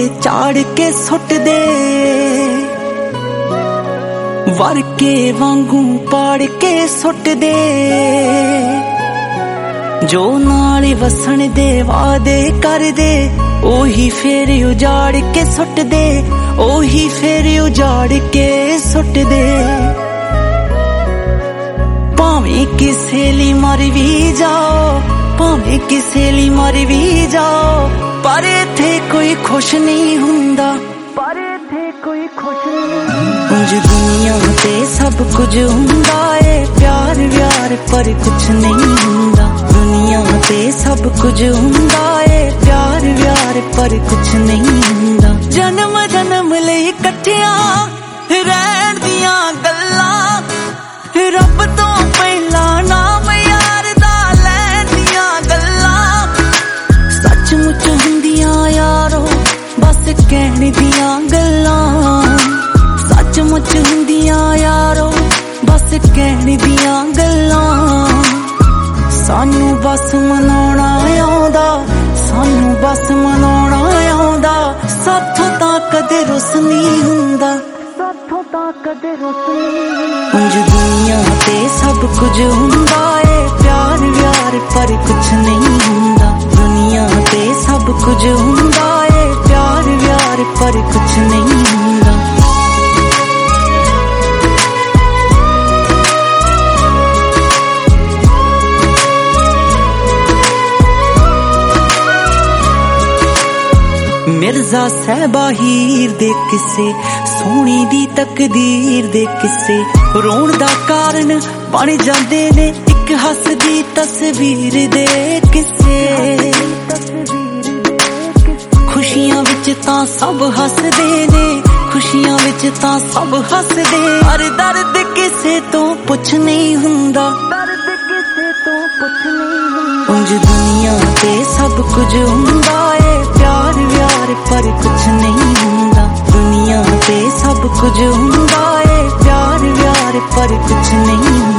झाड़ के सुट दे, वरके वांगू पाड़ के सुट दे। जो नाल वसन दे वादे कर दे, ओही फेर उजाड़ के सुट दे, ओही फेर उजाड़ के सुट दे। भावें किसे ली मर भी जाओ, भावें किसे ली मर भी जाओ, पर इत्थे कोई खुश नहीं हुंदा, पर इत्थे कोई खुश नहीं। कुछ दुनिया ते सब कुछ हुंदा है, प्यार व्यार पर कुछ नहीं हुंदा। दुनिया ते सब कुछ हुंदा है, प्यार व्यार पर कुछ नहीं हुंदा। जन्म जन्म लई इकट्ठिया रहण दियां गल्लां, रब तो पहला नाम यार दा लैण दियां गल्लां। सचमुच हुंदियां यारो बस कहण दियां गल्लां, सचमुच हुंदियां यारो बस कहण दियां गल्लां। सानू बस मनाउणा आउंदा, सानू बस मनाउणा आउंदा, साथों तां कदे रुस नहीं हुंदा, साथों तां कदे रुस नहीं। उंज दुनिया ते सब कुछ हुंदा है, प्यार व्यार पर कुछ नहीं हुंदा। दुनिया ते सब कुछ हुंदा है, प्यार व्यार पर कुछ नहीं हुंदा। मिर्जा सहबा हीर दे किस्से, सोहनी दी तकदीर दे किस्से, रोण दा कारण बन जांदे ने इक हसदी तस्वीर दे किस्से। खुशियां विच तां सब हसदे ने, खुशियां विच तां सब हसदे, पर दर्द किसे तो पुछ नहीं हुंदा, दर्द किसे तो पुछ नहीं हुंदा। उंज दुनिया ते सब कुछ हुंदा है, प्यार व्यार पर कुछ नहीं हुंदा। दुनिया ते सब कुछ हुंदा है, प्यार व्यार पर कुछ नहीं हुंदा।